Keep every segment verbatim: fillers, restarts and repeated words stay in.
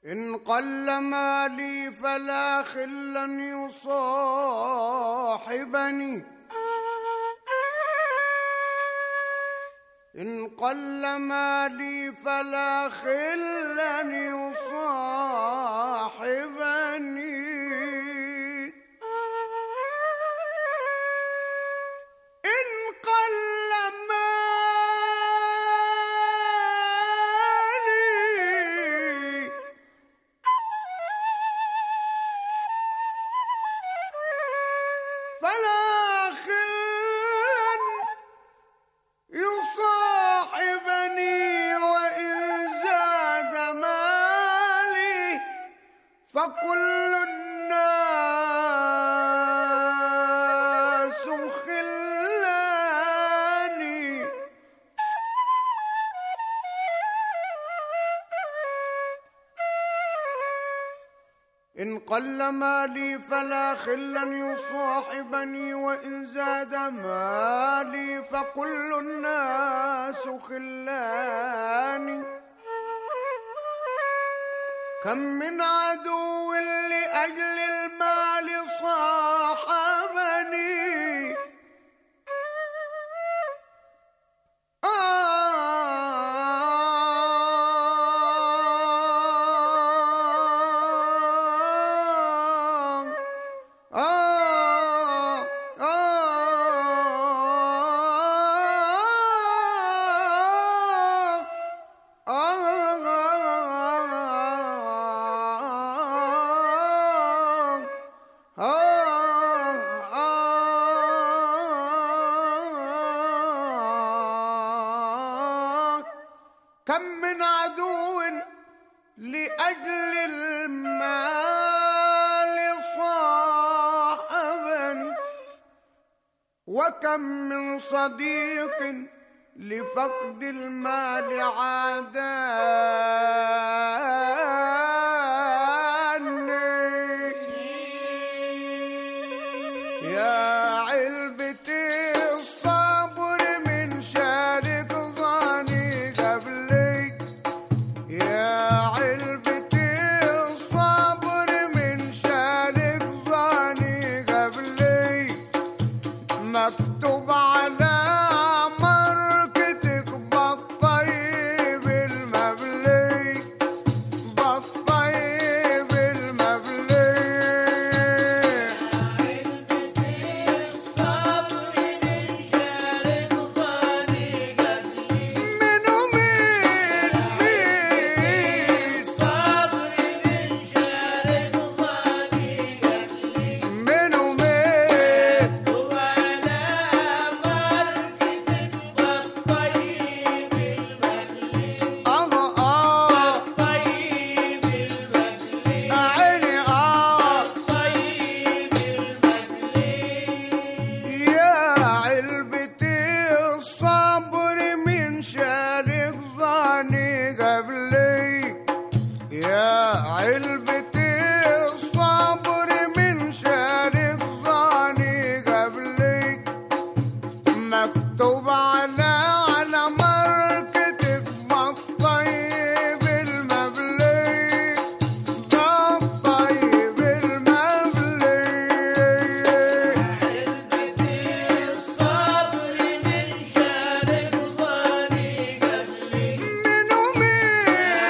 إن قل مالي فلا خلا يصاحبني، إن قل مالي فلا خلا يصاحبني، إن قل مالي فلا خلا يصاحبني، وإن زاد مالي فكل الناس خلاني. إن قل مالي فلا خلا يصاحبني، وإن زاد مالي فكل الناس خلاني. كم من عدو لأجل المال صاحبني، كم من عدو لأجل المال صاحبني، وكم من صديق لفقد المال عاداني. يا علبتي الصبر من شارك ظني قبلي، يا علبتي الصبر من شارك ظني قبلي، مكتوب على مركتك بالطيب المبلي، بالطيب المبلي. منو مين مين منو مين آه آه عيني آه. يا علبتي الصبر من شارك ظني قبلي، يا علبتي الصبر من شارك ظني قبلي، مكتوب على على مركتك بالطيب المبلي، بالطيب المبلي. منو مين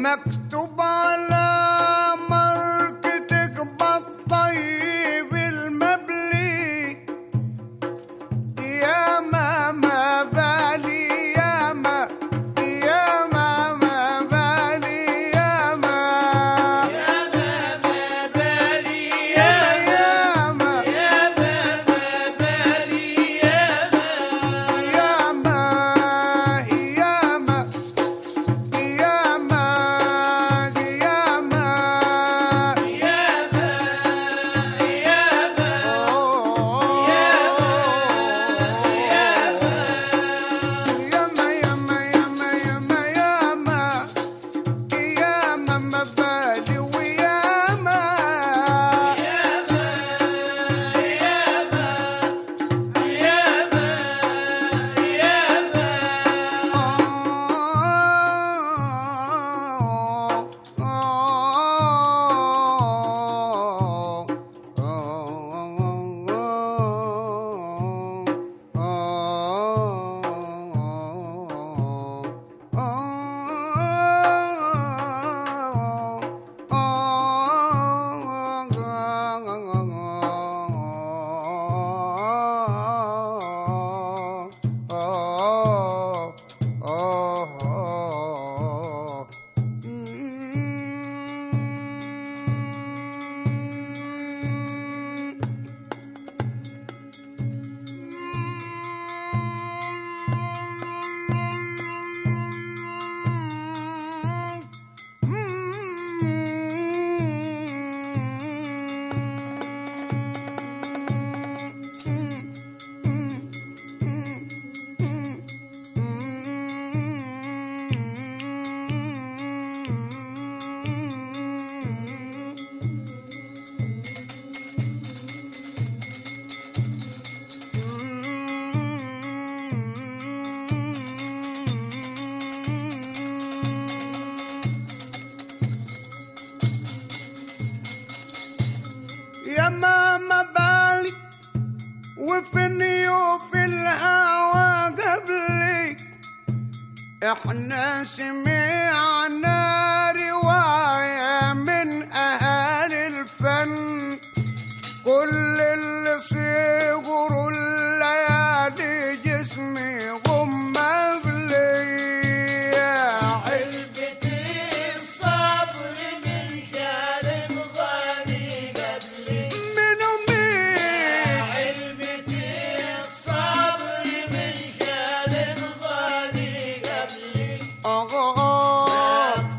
مكتوب على مركتك بالطيب المبلي يا ماما بالي يا ما يا ماما بالي يا ما يا ماما بالي يا يا ما يا ماما بالي يا يا ما يا ما يا ما يا ما يا ماما بالي وفني وفي الهوى قبلي احنا سمعنا رواية من اهالي الفن كل اللي صغروا الليالي جسمي غم قبلي علبة الصبر من شارب غني قبلي من امي علبة الصبر من شارب غني قبلي آه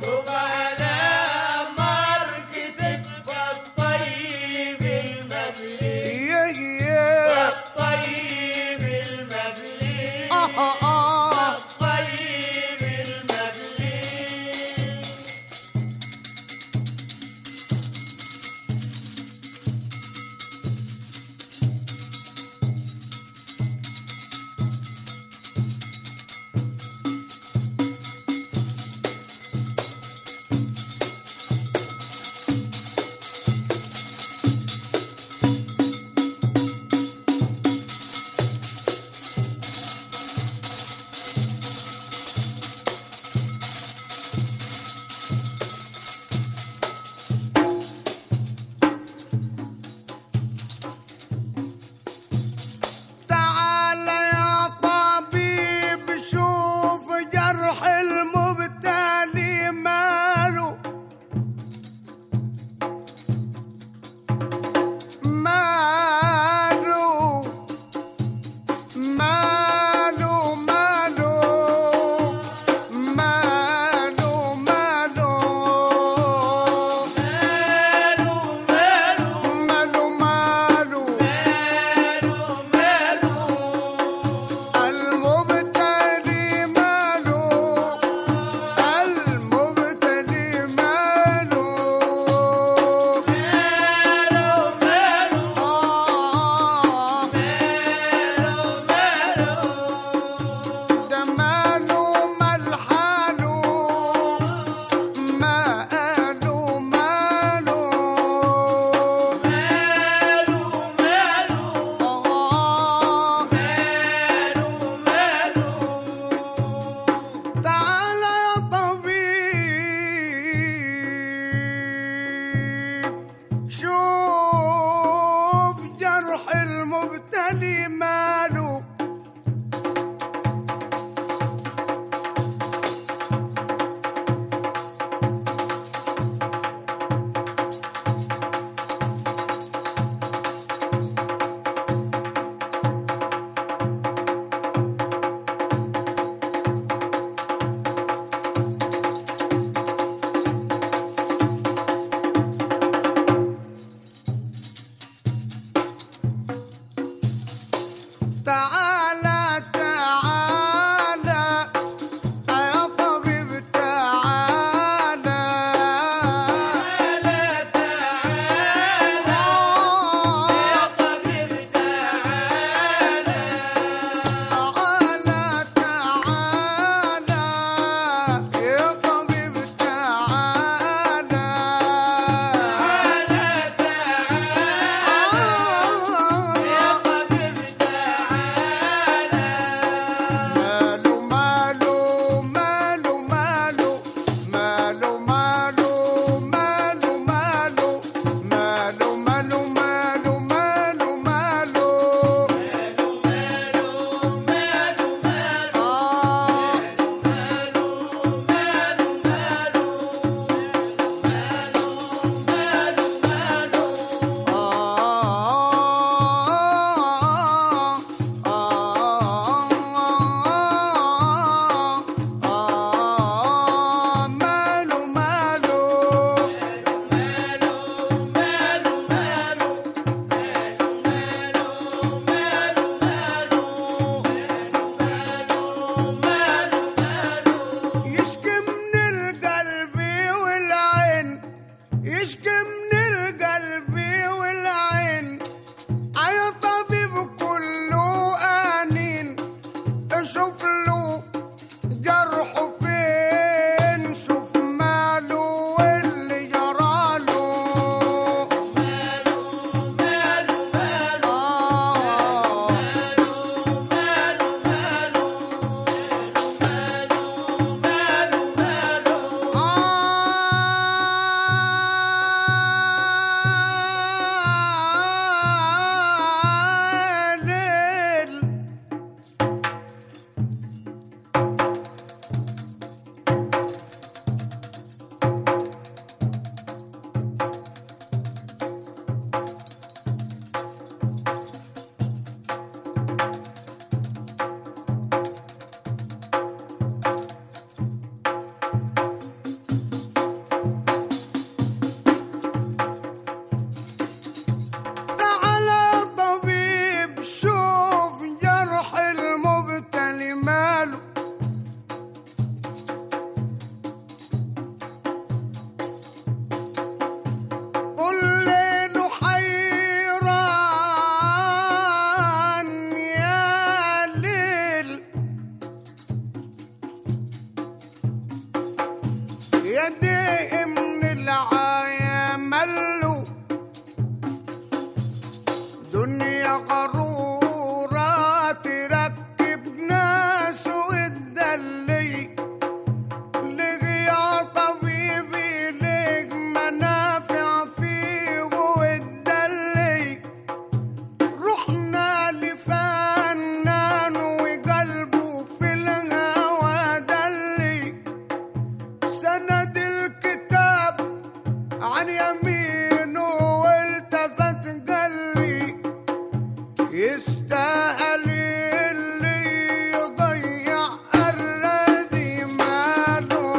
عليه من العاية ملو دنيا غرورة تركب ناس وتدلي لك يا طبيبي لك منافع فيه وتدلي رحنا لفنان وقلبه في الهوى دلي سند الكتاب عن يمينه والتفت قلبي يستاهل اللي يضيع الردي ماله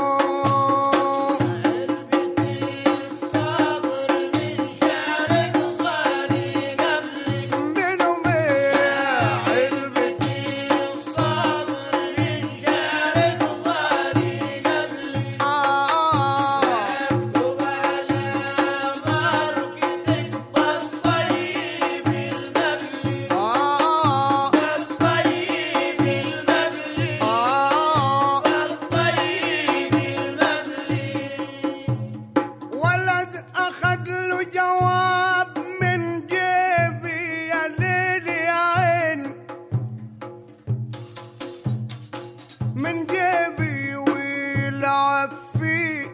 علبتي الصبر من شارك غالي قبلك منهم ايه علبتي الصبر من شارك غالي قبلك آه مكتوب على ماركتك بالطيب المبلي آه بالطيب المبلي آه بالطيب المبلي ولد أخذ له جواب من جيبي يا ليل يا عين من جيبي ولعب فيه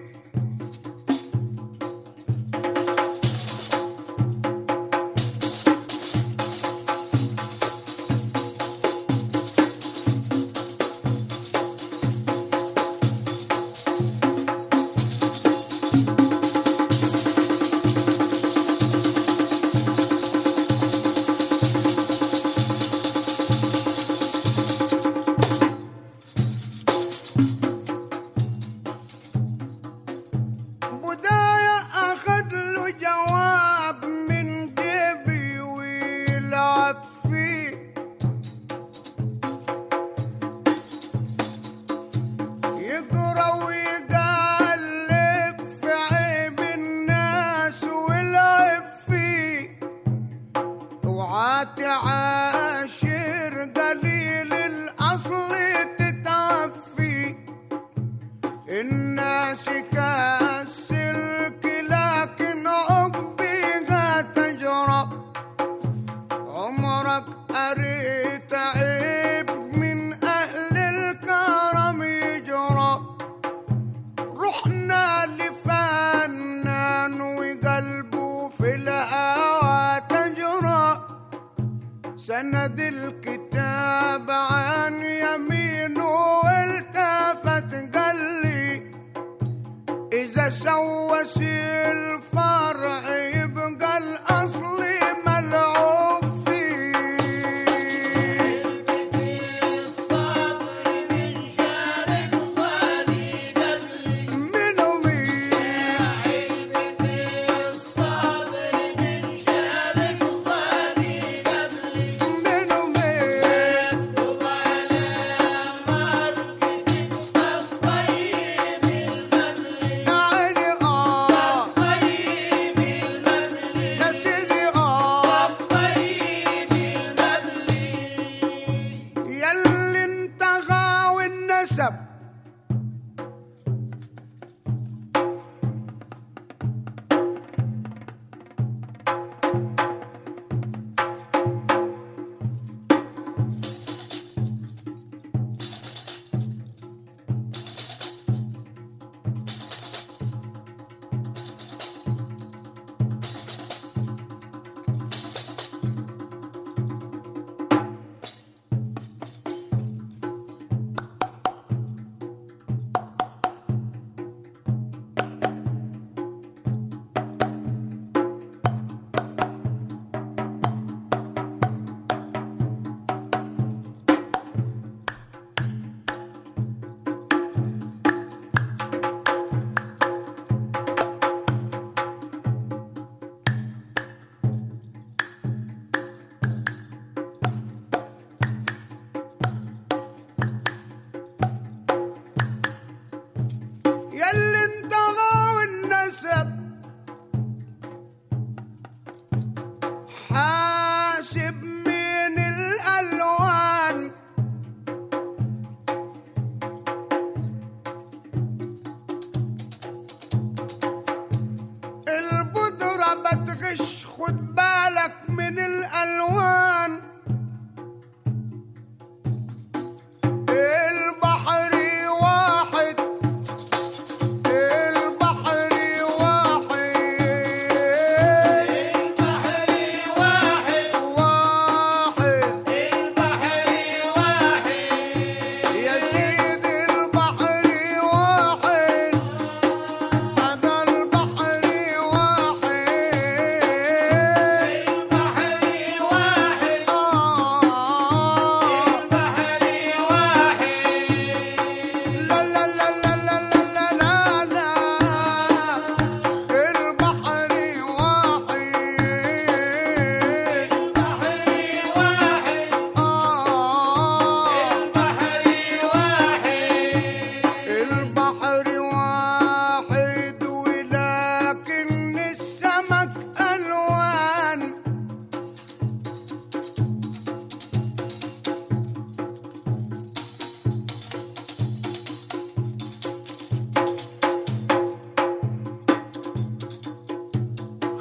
بداية أخذ له جواب من جيبي ولعب فيه يقرا ويقلب في عيب الناس ويلعب فيه اوعى تعاشر قليل الأصل تتعب فيه الناس كالسلك لكن عقبها تجرى عمرك قريت عيب من أهل الكرم يجرى رحنا لفنان وقلبه في الهوى تجرى سند الكتاب عن يمينه والتفت قلي إذا سوس الفرع يبقى الأصل ملعوب فيه علبتي الصبر من شارك غالي قبلك منهم إيه علبتي الصبر من شارك غالي قبلك منهم إيه مكتوب على ماركتك بالطيب المبلي يعني آه بالطيب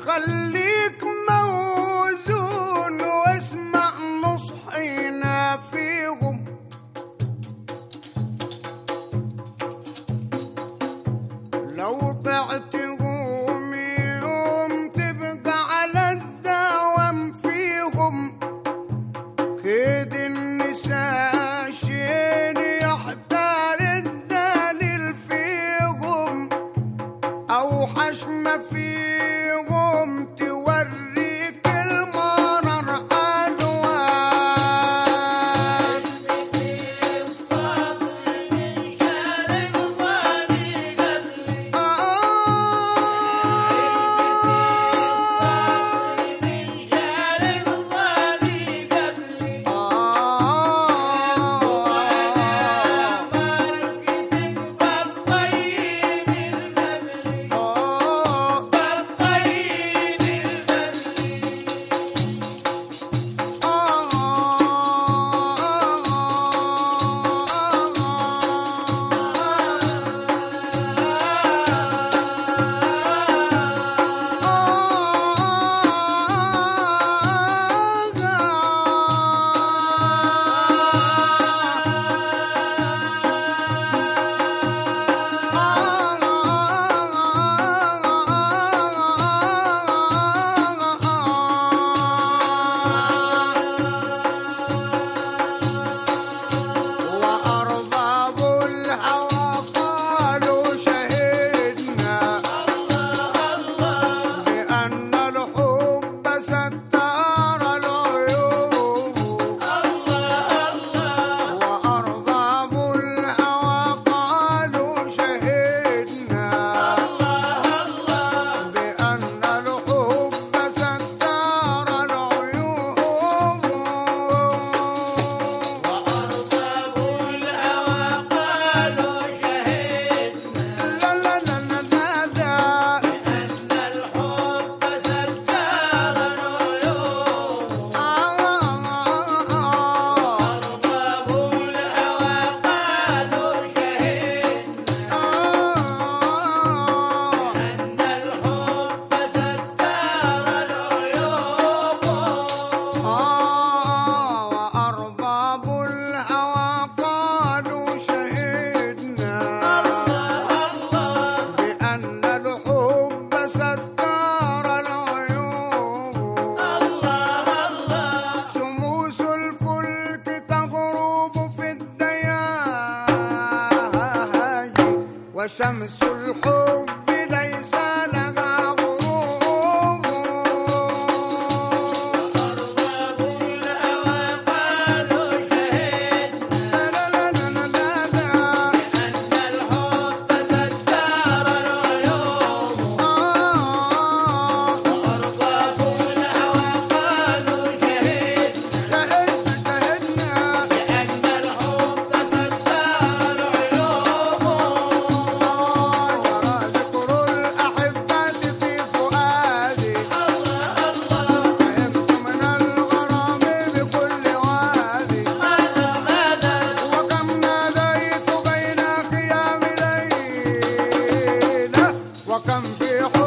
خليك موزون واسمع نصحينا فيهم. لو طعتهم يوم تبقى على الدوام فيهم. كيد النساء شين يحتار الدليل فيهم. أوحش ما فيهم توريك المرر ألوان. الصبر من شهر الغني قبلي. الصبر من شهر الغني قبلي. وأرباب الهوى قالوا شهدنا بأن الحب ستار العيوب. وأرباب الهوى قالوا شهدنا بأن الحب ستار العيوب. وأرباب الهوى قالوا شهدنا لا لا لا لا لا لا. أن الحب ستار العيوب. أرباب الهوى قالوا شهدنا أن الحب ستار العيوب. وأرباب الهوى قالوا شهدنا بأن الحب ستار العيوب. شموس الفلك تغرب في الدياج وشمس الحب ليس لها غروب. أرباب الهوى قالوا شهدنا لا لا لا لا لا لا. أن الحب ستار العيوب. أرباب الهوى قالوا شهدنا شهدنا شهدنا بأن الحب ستار العيوب. جرى ذكر الأحبة في فؤادي. فهمت من الغرام بكل وادي. وكم ناديت بين خيام ليلة وكم في